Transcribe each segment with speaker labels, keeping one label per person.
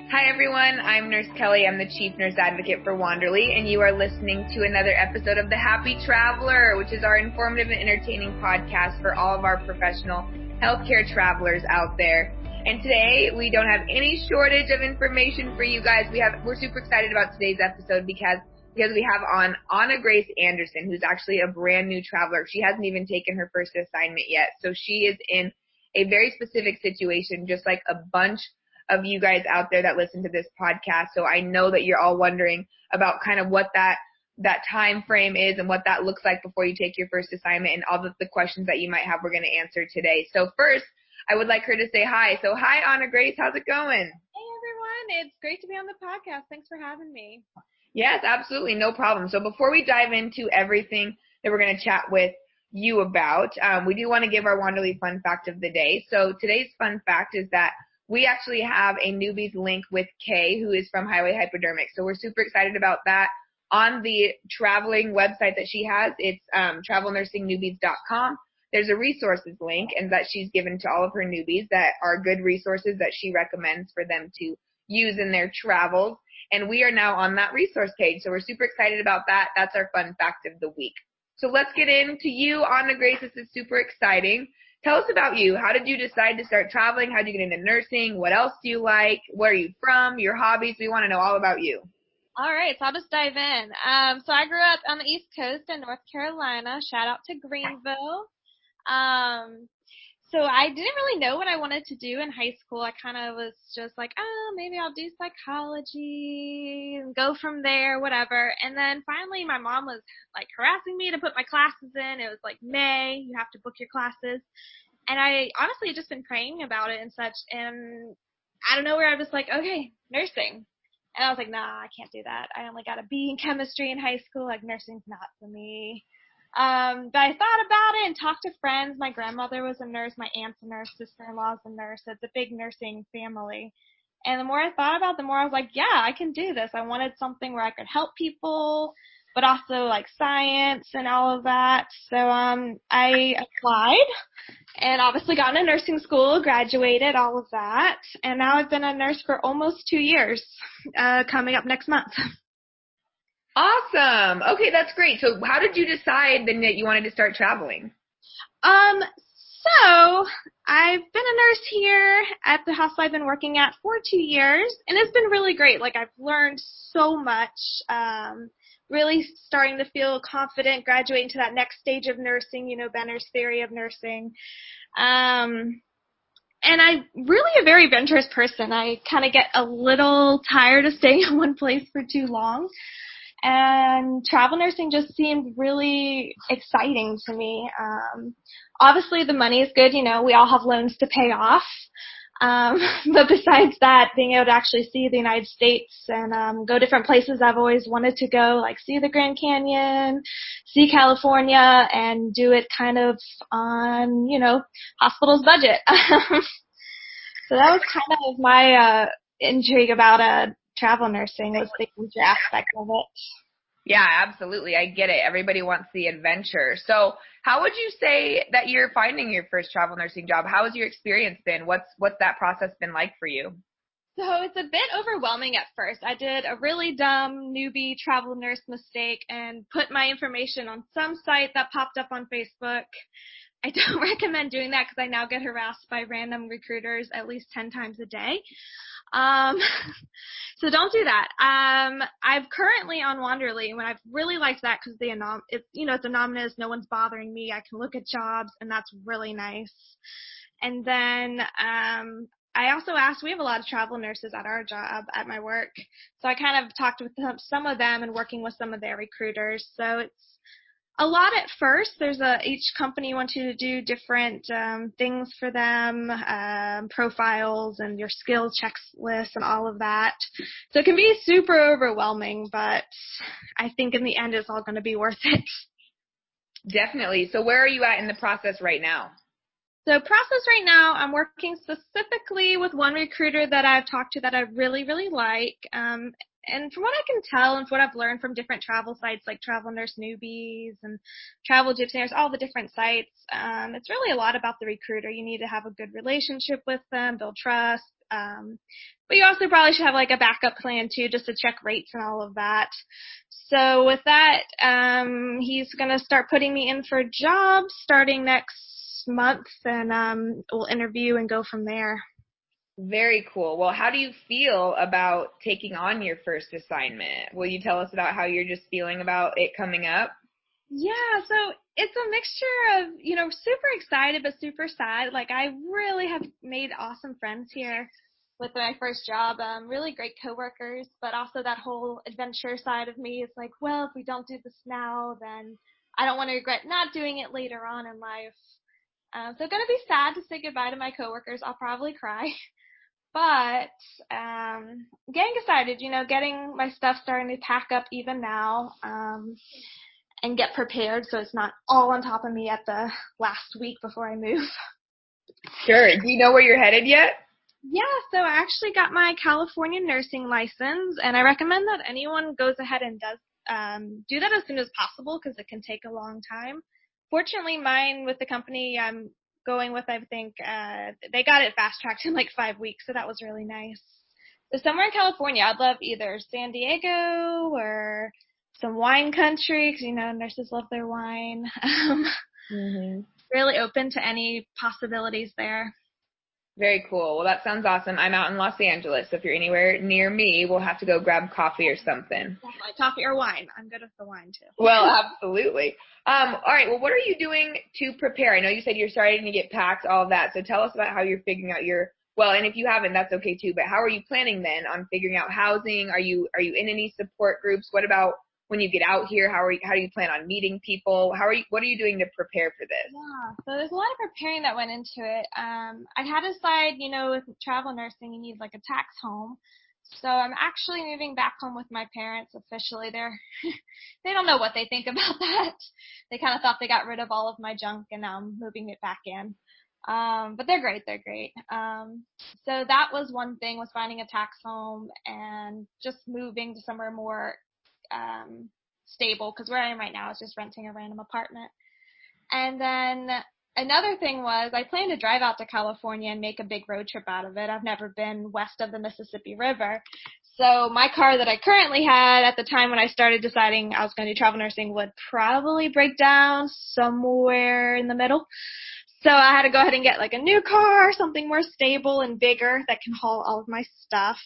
Speaker 1: Hi everyone, I'm Nurse Kelly. I'm the Chief Nurse Advocate for Wanderly, and you are listening to another episode of The Happy Traveler, which is our informative and entertaining podcast for all of our professional healthcare travelers out there. And today, we don't have any shortage of information for you guys. We're super excited about today's episode because we have on Anna Grace Anderson, who's actually a brand new traveler. She hasn't even taken her first assignment yet. So she is in a very specific situation, just like a bunch of you guys out there that listen to this podcast. So I know that you're all wondering about kind of what that time frame is and what that looks like before you take your first assignment, and all the questions that you might have we're going to answer today. So first, I would like her to say hi. So hi, Anna Grace. How's it going?
Speaker 2: Hey, everyone. It's great to be on the podcast. Thanks for having me.
Speaker 1: Yes, absolutely. No problem. So before we dive into everything that we're going to chat with you about, we do want to give our Wanderly fun fact of the day. So today's fun fact is that we actually have a newbies link with Kay, who is from Highway Hypodermic. So we're super excited about that. On the traveling website that she has, it's travelnursingnewbies.com. There's a resources link, and that she's given to all of her newbies that are good resources that she recommends for them to use in their travels. And we are now on that resource page, so we're super excited about that. That's our fun fact of the week. So let's get into you, Anna Grace. This is super exciting. Tell us about you. How did you decide to start traveling? How did you get into nursing? What else do you like? Where are you from? Your hobbies? We want to know all about you.
Speaker 2: All right, so I'll just dive in. So I grew up on the East Coast in North Carolina. Shout out to Greenville. So I didn't really know what I wanted to do in high school. I kind of was just like, oh, maybe I'll do psychology and go from there, whatever. And then finally my mom was like harassing me to put my classes in. It was like May, you have to book your classes. And I honestly had just been praying about it and such. And out of nowhere, I was like, okay, nursing. And I was like, nah, I can't do that. I only got a B in chemistry in high school. Like, nursing's not for me. But I thought about it and talked to friends. My grandmother was a nurse. My aunt's a nurse. Sister-in-law's a nurse. It's a big nursing family. And the more I thought about it, the more I was like, yeah, I can do this. I wanted something where I could help people, but also like science and all of that. So I applied and obviously got into nursing school, graduated, all of that. And now I've been a nurse for almost 2 years, coming up next month.
Speaker 1: Awesome. Okay, that's great. So how did you decide then that you wanted to start traveling?
Speaker 2: So I've been a nurse here at the hospital I've been working at for 2 years, and it's been really great. Like, I've learned so much, really starting to feel confident graduating to that next stage of nursing, Benner's theory of nursing. And I'm really a very adventurous person. I kind of get a little tired of staying in one place for too long. And travel nursing just seemed really exciting to me. Obviously the money is good, we all have loans to pay off. But besides that, being able to actually see the United States and go different places I've always wanted to go, like see the Grand Canyon, see California, and do it kind of on, hospital's budget. So that was kind of my intrigue about travel nursing, was the adventure aspect of it.
Speaker 1: Yeah, absolutely. I get it. Everybody wants the adventure. So how would you say that you're finding your first travel nursing job? How has your experience been? What's that process been like for you?
Speaker 2: So it's a bit overwhelming at first. I did a really dumb newbie travel nurse mistake and put my information on some site that popped up on Facebook. I don't recommend doing that because I now get harassed by random recruiters at least 10 times a day. So don't do that. I'm currently on Wanderly, and I've really liked that because it's anonymous. No one's bothering me. I can look at jobs, and that's really nice. And then, I also asked, we have a lot of travel nurses at our job, at my work. So I kind of talked with some of them and working with some of their recruiters. So it's a lot at first. Each company wants you to do different things for them, profiles and your skills checklist and all of that. So it can be super overwhelming, but I think in the end it's all going to be worth it.
Speaker 1: Definitely. So where are you at in the process right now?
Speaker 2: So process right now, I'm working specifically with one recruiter that I've talked to that I really, really like. And from what I can tell and from what I've learned from different travel sites like Travel Nurse Newbies and Travel Gypsy Nurse, all the different sites, it's really a lot about the recruiter. You need to have a good relationship with them, build trust. But you also probably should have like a backup plan too, just to check rates and all of that. So with that, he's going to start putting me in for jobs starting next month, and we'll interview and go from there.
Speaker 1: Very cool. Well, how do you feel about taking on your first assignment? Will you tell us about how you're just feeling about it coming up?
Speaker 2: Yeah, so it's a mixture of, super excited but super sad. Like, I really have made awesome friends here with my first job, really great coworkers, but also that whole adventure side of me is like, well, if we don't do this now, then I don't want to regret not doing it later on in life. So going to be sad to say goodbye to my coworkers. I'll probably cry. But getting excited, getting my stuff starting to pack up even now, and get prepared so it's not all on top of me at the last week before I move.
Speaker 1: Sure. Do you know where you're headed yet?
Speaker 2: Yeah, so I actually got my California nursing license, and I recommend that anyone goes ahead and does do that as soon as possible because it can take a long time. Fortunately, mine with the company I'm going with, I think they got it fast-tracked in like 5 weeks, so that was really nice. So somewhere in California, I'd love either San Diego or some wine country because, nurses love their wine. Really open to any possibilities there.
Speaker 1: Very cool. Well, that sounds awesome. I'm out in Los Angeles, so if you're anywhere near me, we'll have to go grab coffee or something.
Speaker 2: Definitely. Coffee or wine. I'm good with the wine, too.
Speaker 1: Well, absolutely. All right. Well, what are you doing to prepare? I know you said you're starting to get packed, all of that. So tell us about how you're figuring out and if you haven't, that's okay, too. But how are you planning then on figuring out housing? Are you in any support groups? What about when you get out here? How do you plan on meeting people? What are you doing to prepare for this?
Speaker 2: Yeah, so there's a lot of preparing that went into it. I had to decide, with travel nursing, you need like a tax home. So I'm actually moving back home with my parents officially. They don't know what they think about that. They kind of thought they got rid of all of my junk and now I'm moving it back in. But they're great. So that was one thing, was finding a tax home and just moving to somewhere more stable, because where I am right now is just renting a random apartment. And then another thing was I plan to drive out to California and make a big road trip out of it. I've never been west of the Mississippi River. So my car that I currently had at the time when I started deciding I was going to do travel nursing would probably break down somewhere in the middle. So I had to go ahead and get like a new car, something more stable and bigger that can haul all of my stuff.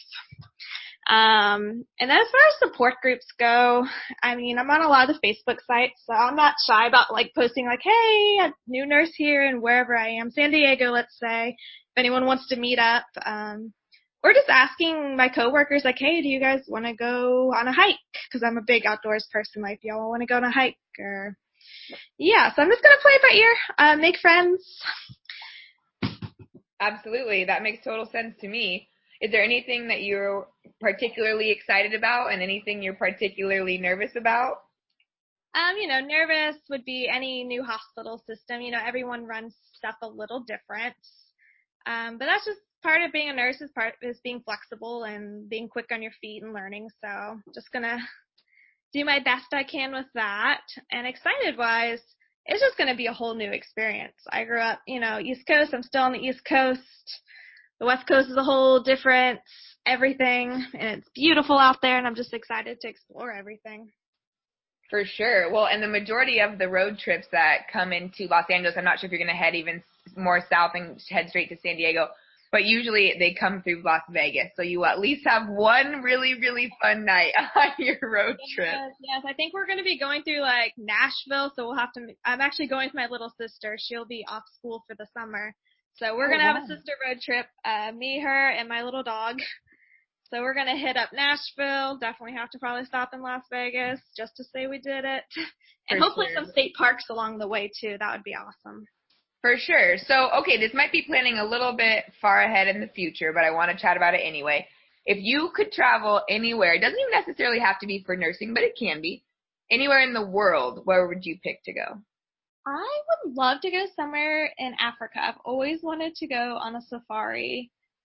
Speaker 2: And then as far as support groups go, I'm on a lot of the Facebook sites, so I'm not shy about like posting like, hey, a new nurse here and wherever I am, San Diego, let's say, if anyone wants to meet up, or just asking my coworkers like, hey, do you guys want to go on a hike? Because I'm a big outdoors person, like, y'all want to go on a hike? Or yeah, so I'm just going to play it by ear, make friends.
Speaker 1: Absolutely. That makes total sense to me. Is there anything that you're particularly excited about and anything you're particularly nervous about?
Speaker 2: Nervous would be any new hospital system. Everyone runs stuff a little different. But that's just part of being a nurse, is being flexible and being quick on your feet and learning. So just going to do my best I can with that. And excited-wise, it's just going to be a whole new experience. I grew up, East Coast. I'm still on the East Coast. The West Coast is a whole different everything, and it's beautiful out there, and I'm just excited to explore everything.
Speaker 1: For sure. Well, and the majority of the road trips that come into Los Angeles, I'm not sure if you're going to head even more south and head straight to San Diego, but usually they come through Las Vegas. So you at least have one really, really fun night on your road trip.
Speaker 2: Yes, I think we're going to be going through like Nashville, so I'm actually going with my little sister. She'll be off school for the summer. So we're going to have a sister road trip, me, her, and my little dog. So we're going to hit up Nashville. Definitely have to probably stop in Las Vegas just to say we did it. And hopefully some state parks along the way, too. That would be awesome.
Speaker 1: For sure. So, okay, this might be planning a little bit far ahead in the future, but I want to chat about it anyway. If you could travel anywhere, it doesn't even necessarily have to be for nursing, but it can be, anywhere in the world, where would you pick to go?
Speaker 2: I would love to go somewhere in Africa. I've always wanted to go on a safari.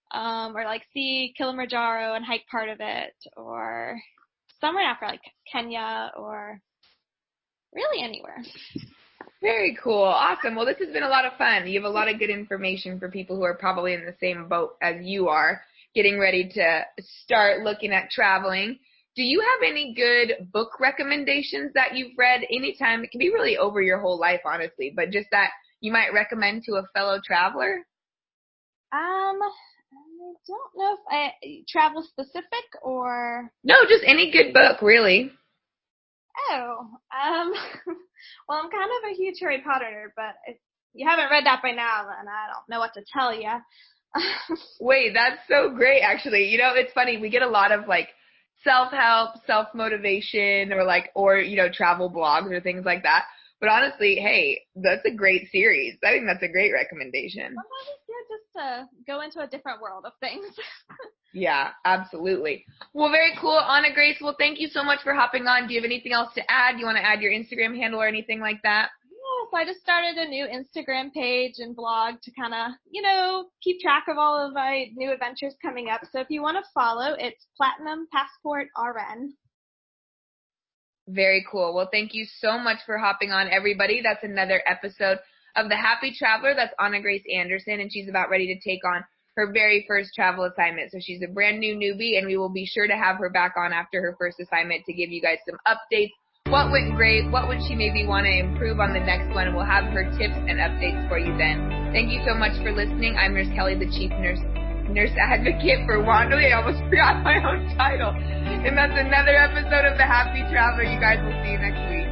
Speaker 2: or like see Kilimanjaro and hike part of it, or somewhere in Africa, like Kenya, or really anywhere.
Speaker 1: Very cool. Awesome. Well, this has been a lot of fun. You have a lot of good information for people who are probably in the same boat as you are, getting ready to start looking at traveling. Do you have any good book recommendations that you've read anytime? It can be really over your whole life, honestly, but just that you might recommend to a fellow traveler?
Speaker 2: I don't know if I travel specific or.
Speaker 1: No, just any good book, really.
Speaker 2: Oh, well, I'm kind of a huge Harry Potter nerd, but if you haven't read that by now, then I don't know what to tell you.
Speaker 1: Wait, that's so great, actually. You know, it's funny. We get a lot of, like, self-help, self-motivation, or travel blogs or things like that. But honestly, hey, that's a great series. I think that's a great recommendation.
Speaker 2: Sometimes it's good just to go into a different world of things.
Speaker 1: Yeah, absolutely. Well, very cool. Anna Grace, well, thank you so much for hopping on. Do you have anything else to add? Do you want to add your Instagram handle or anything like that?
Speaker 2: Yes, I just started a new Instagram page and blog to kind of, keep track of all of my new adventures coming up. So if you want to follow, it's Platinum Passport RN.
Speaker 1: Very cool. Well, thank you so much for hopping on, everybody. That's another episode of The Happy Traveler. That's Anna Grace Anderson, and she's about ready to take on her very first travel assignment. So she's a brand new newbie, and we will be sure to have her back on after her first assignment to give you guys some updates. What went great? What would she maybe want to improve on the next one? We'll have her tips and updates for you then. Thank you so much for listening. I'm Nurse Kelly, the Chief Nurse Advocate for Wanderly. I almost forgot my own title. And that's another episode of The Happy Traveler. You guys will see you next week.